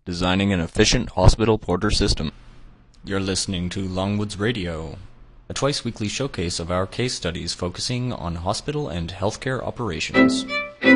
Designing an Efficient Hospital Porter System. You're listening to Longwoods Radio, a twice-weekly showcase of our case studies focusing on hospital and healthcare operations.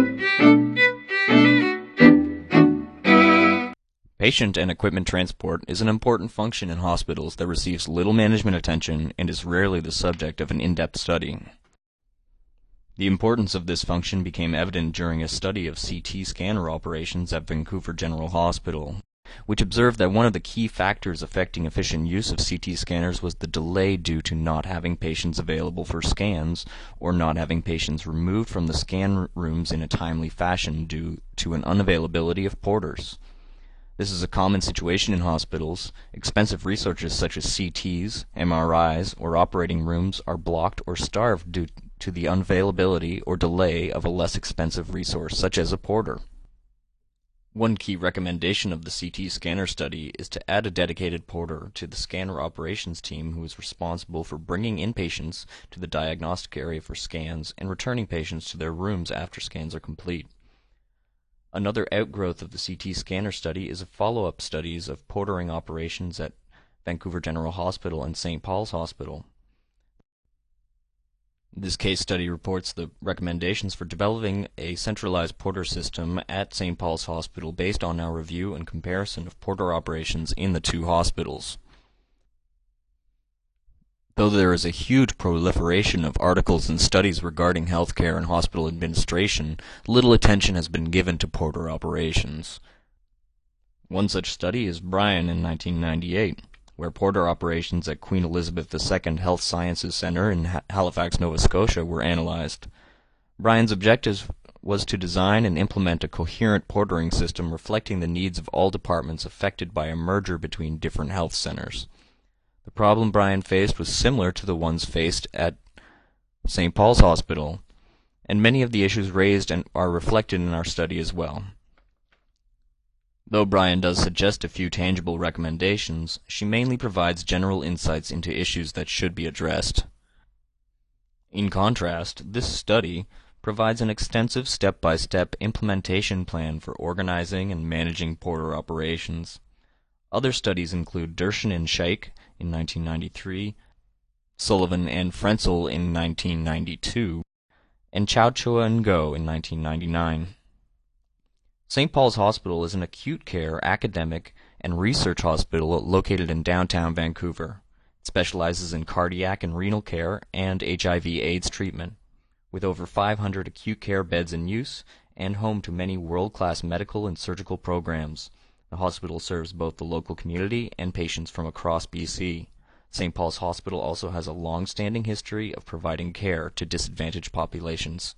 Patient and equipment transport is an important function in hospitals that receives little management attention and is rarely the subject of an in-depth study. The importance of this function became evident during a study of CT scanner operations at Vancouver General Hospital, which observed that one of the key factors affecting efficient use of CT scanners was the delay due to not having patients available for scans or not having patients removed from the scan rooms in a timely fashion due to an unavailability of porters. This is a common situation in hospitals. Expensive resources such as CTs, MRIs, or operating rooms are blocked or starved due to the unavailability or delay of a less expensive resource such as a porter. One key recommendation of the CT scanner study is to add a dedicated porter to the scanner operations team who is responsible for bringing in patients to the diagnostic area for scans and returning patients to their rooms after scans are complete. Another outgrowth of the CT scanner study is a follow-up studies of portering operations at Vancouver General Hospital and St. Paul's Hospital. This case study reports the recommendations for developing a centralized porter system at St. Paul's Hospital based on our review and comparison of porter operations in the two hospitals. Though there is a huge proliferation of articles and studies regarding healthcare and hospital administration, little attention has been given to porter operations. One such study is Bryan in 1998, where porter operations at Queen Elizabeth II Health Sciences Centre in Halifax, Nova Scotia were analyzed. Bryan's objective was to design and implement a coherent portering system reflecting the needs of all departments affected by a merger between different health centres. The problem Bryan faced was similar to the ones faced at St. Paul's Hospital, and many of the issues raised are reflected in our study as well. Though Bryan does suggest a few tangible recommendations, she mainly provides general insights into issues that should be addressed. In contrast, this study provides an extensive step-by-step implementation plan for organizing and managing porter operations. Other studies include Dershin and Shaikh in 1993, Sullivan and Frenzel in 1992, and Chowchua and Go in 1999. St. Paul's Hospital is an acute care, academic, and research hospital located in downtown Vancouver. It specializes in cardiac and renal care and HIV/AIDS treatment, with over 500 acute care beds in use and home to many world-class medical and surgical programs. The hospital serves both the local community and patients from across BC. St. Paul's Hospital also has a long-standing history of providing care to disadvantaged populations.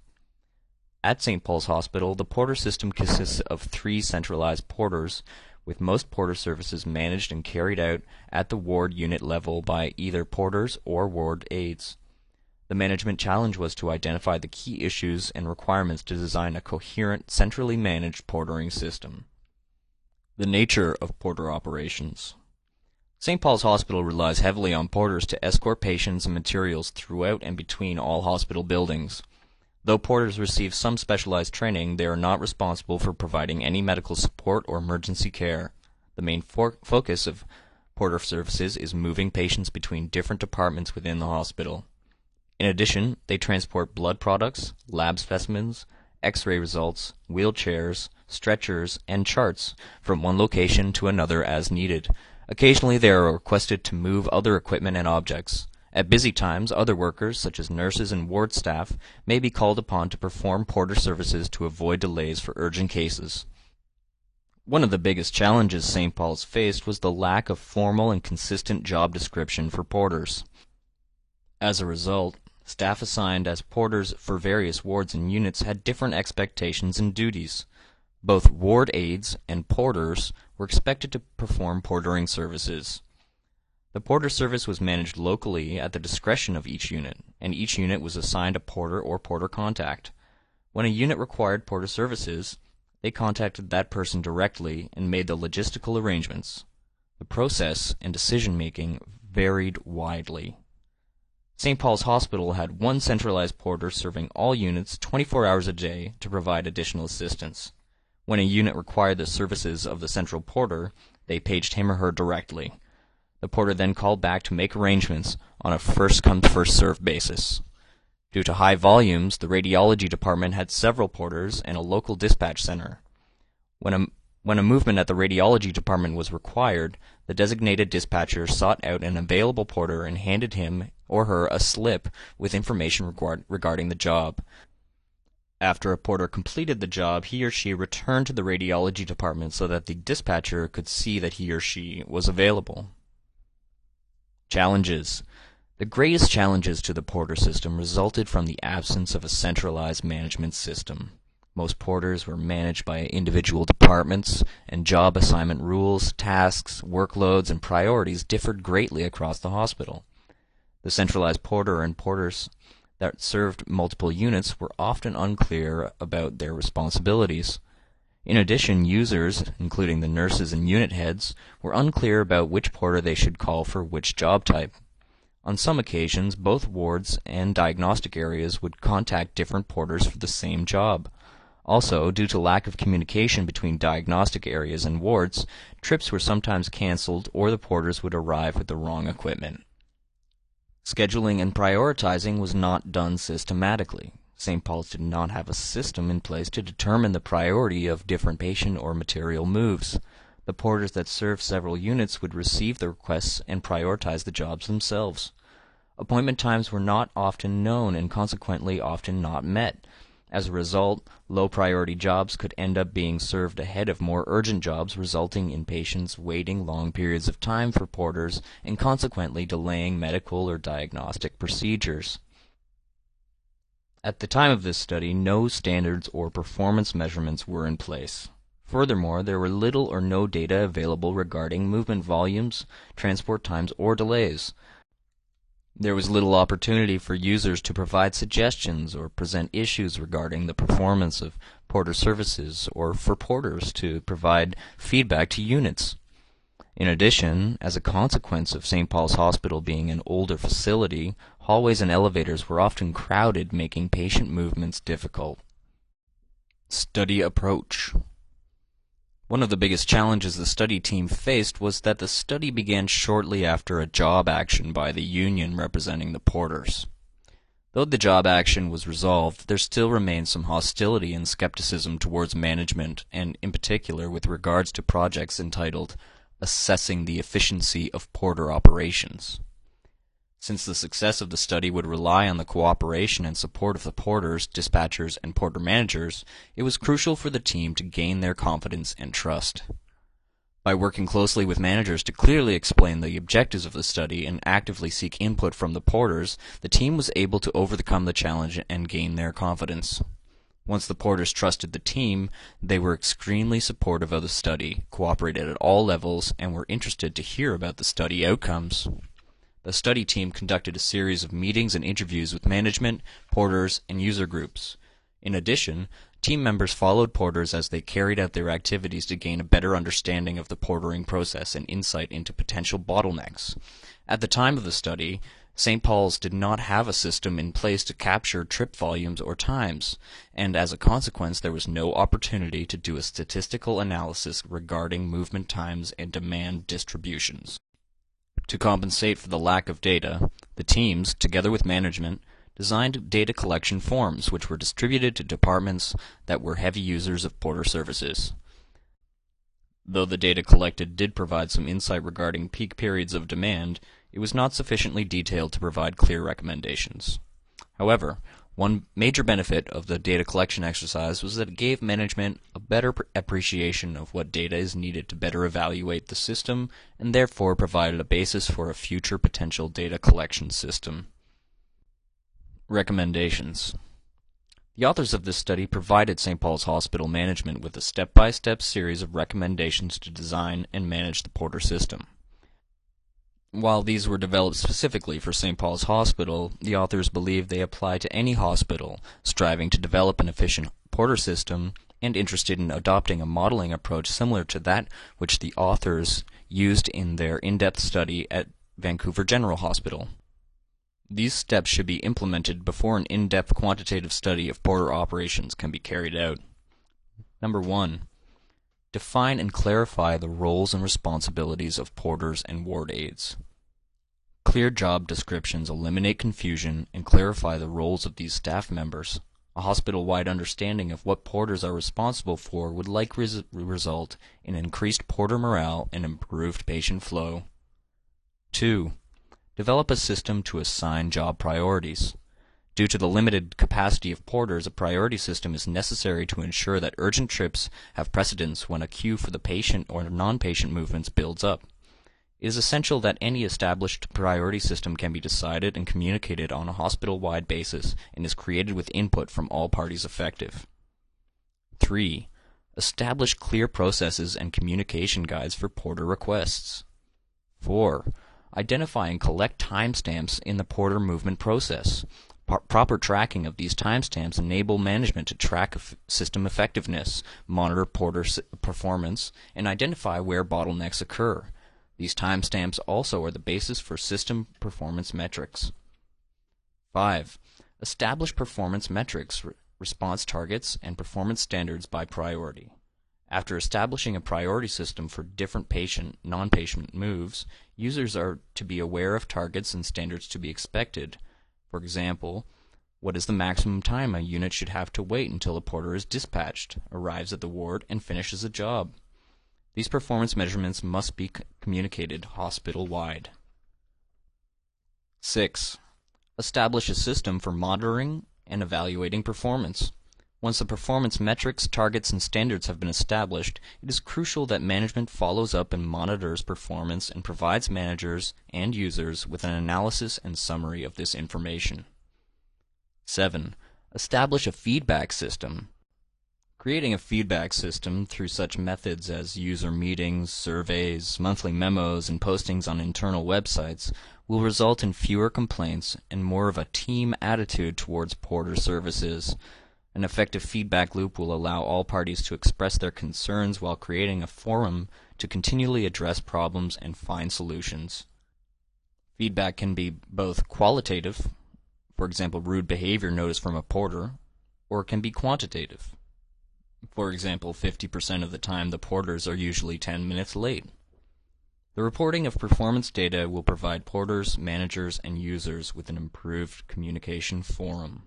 At St. Paul's Hospital, the porter system consists of 3 centralized porters, with most porter services managed and carried out at the ward unit level by either porters or ward aides. The management challenge was to identify the key issues and requirements to design a coherent, centrally managed portering system. The nature of porter operations. St. Paul's Hospital relies heavily on porters to escort patients and materials throughout and between all hospital buildings. Though porters receive some specialized training, they are not responsible for providing any medical support or emergency care. The main focus of porter services is moving patients between different departments within the hospital. In addition, they transport blood products, lab specimens, X-ray results, wheelchairs, stretchers, and charts from one location to another as needed. Occasionally they are requested to move other equipment and objects. At busy times, other workers, such as nurses and ward staff, may be called upon to perform porter services to avoid delays for urgent cases. One of the biggest challenges St. Paul's faced was the lack of formal and consistent job description for porters. As a result, staff assigned as porters for various wards and units had different expectations and duties. Both ward aides and porters were expected to perform portering services. The porter service was managed locally at the discretion of each unit, and each unit was assigned a porter or porter contact. When a unit required porter services, they contacted that person directly and made the logistical arrangements. The process and decision-making varied widely. St. Paul's Hospital had one centralized porter serving all units 24 hours a day to provide additional assistance. When a unit required the services of the central porter, they paged him or her directly. The porter then called back to make arrangements on a first-come, first-served basis. Due to high volumes, the radiology department had several porters and a local dispatch center. When a movement at the radiology department was required, the designated dispatcher sought out an available porter and handed him or her a slip with information regarding the job. After a porter completed the job, he or she returned to the radiology department so that the dispatcher could see that he or she was available. Challenges. The greatest challenges to the porter system resulted from the absence of a centralized management system. Most porters were managed by individual departments, and job assignment rules, tasks, workloads, and priorities differed greatly across the hospital. The centralized porter and porters that served multiple units were often unclear about their responsibilities. In addition, users, including the nurses and unit heads, were unclear about which porter they should call for which job type. On some occasions, both wards and diagnostic areas would contact different porters for the same job. Also, due to lack of communication between diagnostic areas and wards, trips were sometimes canceled or the porters would arrive with the wrong equipment. Scheduling and prioritizing was not done systematically. St. Paul's did not have a system in place to determine the priority of different patient or material moves. The porters that served several units would receive the requests and prioritize the jobs themselves. Appointment times were not often known and consequently often not met. As a result, low-priority jobs could end up being served ahead of more urgent jobs, resulting in patients waiting long periods of time for porters and consequently delaying medical or diagnostic procedures. At the time of this study, no standards or performance measurements were in place. Furthermore, there were little or no data available regarding movement volumes, transport times, or delays. There was little opportunity for users to provide suggestions or present issues regarding the performance of porter services or for porters to provide feedback to units. In addition, as a consequence of St. Paul's Hospital being an older facility, hallways and elevators were often crowded, making patient movements difficult. Study approach. One of the biggest challenges the study team faced was that the study began shortly after a job action by the union representing the porters. Though the job action was resolved, there still remained some hostility and skepticism towards management, and in particular with regards to projects entitled Assessing the Efficiency of Porter Operations. Since the success of the study would rely on the cooperation and support of the porters, dispatchers, and porter managers, it was crucial for the team to gain their confidence and trust. By working closely with managers to clearly explain the objectives of the study and actively seek input from the porters, the team was able to overcome the challenge and gain their confidence. Once the porters trusted the team, they were extremely supportive of the study, cooperated at all levels, and were interested to hear about the study outcomes. The study team conducted a series of meetings and interviews with management, porters, and user groups. In addition, team members followed porters as they carried out their activities to gain a better understanding of the portering process and insight into potential bottlenecks. At the time of the study, St. Paul's did not have a system in place to capture trip volumes or times, and as a consequence there was no opportunity to do a statistical analysis regarding movement times and demand distributions. To compensate for the lack of data, the teams, together with management, designed data collection forms which were distributed to departments that were heavy users of porter services. Though the data collected did provide some insight regarding peak periods of demand, it was not sufficiently detailed to provide clear recommendations. However, one major benefit of the data collection exercise was that it gave management a better appreciation of what data is needed to better evaluate the system and therefore provided a basis for a future potential data collection system. Recommendations. The authors of this study provided St. Paul's Hospital management with a step-by-step series of recommendations to design and manage the porter system. While these were developed specifically for St. Paul's Hospital, the authors believe they apply to any hospital striving to develop an efficient porter system and interested in adopting a modeling approach similar to that which the authors used in their in-depth study at Vancouver General Hospital. These steps should be implemented before an in-depth quantitative study of porter operations can be carried out. Number 1. Define and clarify the roles and responsibilities of porters and ward aides. Clear job descriptions eliminate confusion and clarify the roles of these staff members. A hospital-wide understanding of what porters are responsible for would likely result in increased porter morale and improved patient flow. 2. Develop a system to assign job priorities. Due to the limited capacity of porters, a priority system is necessary to ensure that urgent trips have precedence when a queue for the patient or non-patient movements builds up. It is essential that any established priority system can be decided and communicated on a hospital-wide basis and is created with input from all parties affected. 3. Establish clear processes and communication guides for porter requests. 4. Identify and collect timestamps in the porter movement process. Proper tracking of these timestamps enable management to track system effectiveness, monitor porter performance, and identify where bottlenecks occur. These timestamps also are the basis for system performance metrics. 5. Establish performance metrics, response targets, and performance standards by priority. After establishing a priority system for different patient, non-patient moves, users are to be aware of targets and standards to be expected. For example, what is the maximum time a unit should have to wait until a porter is dispatched, arrives at the ward, and finishes a job? These performance measurements must be communicated hospital-wide. 6. Establish a system for monitoring and evaluating performance. Once the performance metrics, targets, and standards have been established, it is crucial that management follows up and monitors performance and provides managers and users with an analysis and summary of this information. 7. Establish a feedback system. Creating a feedback system through such methods as user meetings, surveys, monthly memos, and postings on internal websites will result in fewer complaints and more of a team attitude towards porter services. An effective feedback loop will allow all parties to express their concerns while creating a forum to continually address problems and find solutions. Feedback can be both qualitative, for example, rude behavior noticed from a porter, or it can be quantitative. For example, 50% of the time the porters are usually 10 minutes late. The reporting of performance data will provide porters, managers, and users with an improved communication forum.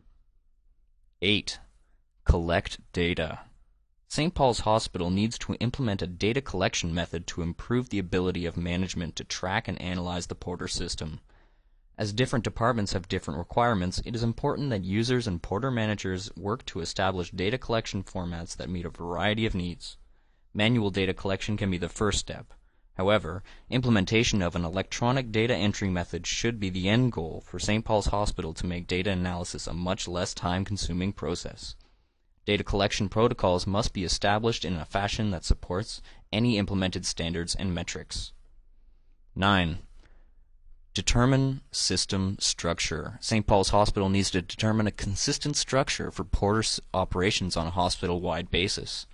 8. Collect data. St. Paul's Hospital needs to implement a data collection method to improve the ability of management to track and analyze the porter system. As different departments have different requirements, it is important that users and porter managers work to establish data collection formats that meet a variety of needs. Manual data collection can be the first step. However, implementation of an electronic data entry method should be the end goal for St. Paul's Hospital to make data analysis a much less time-consuming process. Data collection protocols must be established in a fashion that supports any implemented standards and metrics. 9. Determine system structure. St. Paul's Hospital needs to determine a consistent structure for porter operations on a hospital-wide basis.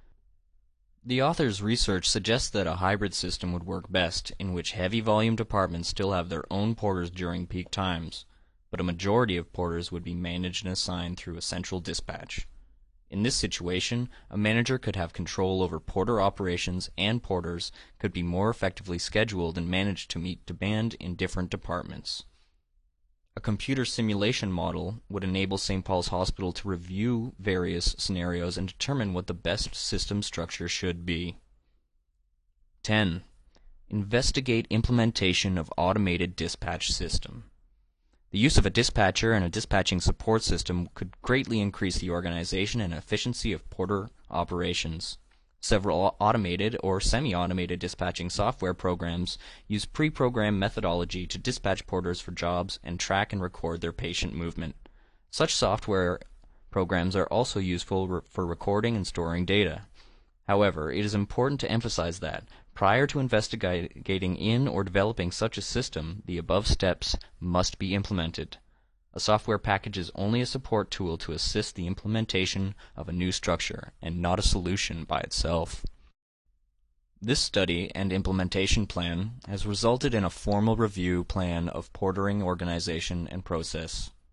The author's research suggests that a hybrid system would work best, in which heavy volume departments still have their own porters during peak times, but a majority of porters would be managed and assigned through a central dispatch. In this situation, a manager could have control over porter operations, and porters could be more effectively scheduled and managed to meet demand in different departments. A computer simulation model would enable St. Paul's Hospital to review various scenarios and determine what the best system structure should be. 10. Investigate implementation of automated dispatch system. The use of a dispatcher and a dispatching support system could greatly increase the organization and efficiency of porter operations. Several automated or semi-automated dispatching software programs use pre-programmed methodology to dispatch porters for jobs and track and record their patient movement. Such software programs are also useful for recording and storing data. However, it is important to emphasize that, prior to investigating in or developing such a system, the above steps must be implemented. A software package is only a support tool to assist the implementation of a new structure, and not a solution by itself. This study and implementation plan has resulted in a formal review plan of portering organization and process.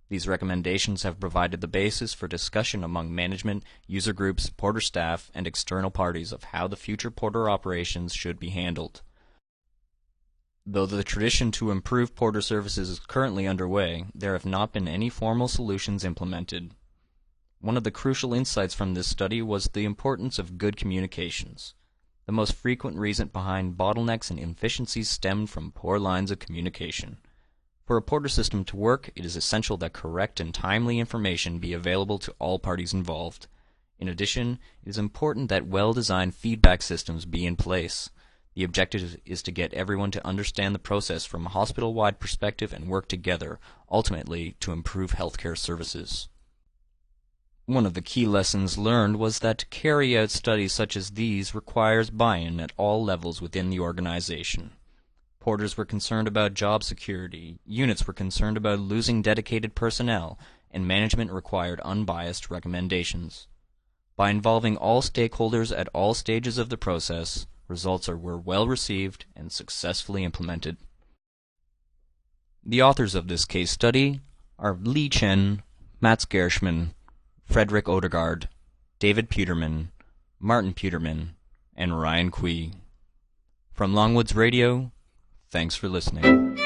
These recommendations have provided the basis for discussion among management, user groups, Porter staff, and external parties of how the future Porter operations should be handled. Though the tradition to improve Porter services is currently underway, there have not been any formal solutions implemented. One of the crucial insights from this study was the importance of good communications. The most frequent reason behind bottlenecks and inefficiencies stemmed from poor lines of communication. For a Porter system to work, it is essential that correct and timely information be available to all parties involved. In addition, it is important that well-designed feedback systems be in place. The objective is to get everyone to understand the process from a hospital-wide perspective and work together, ultimately to improve healthcare services. One of the key lessons learned was that to carry out studies such as these requires buy-in at all levels within the organization. Porters were concerned about job security, units were concerned about losing dedicated personnel, and management required unbiased recommendations. By involving all stakeholders at all stages of the process, results were well received and successfully implemented. The authors of this case study are Li Chen, Mats Gershman, Frederick Odegaard, David Peterman, Martin Peterman, and Ryan Kui. From Longwoods Radio, thanks for listening.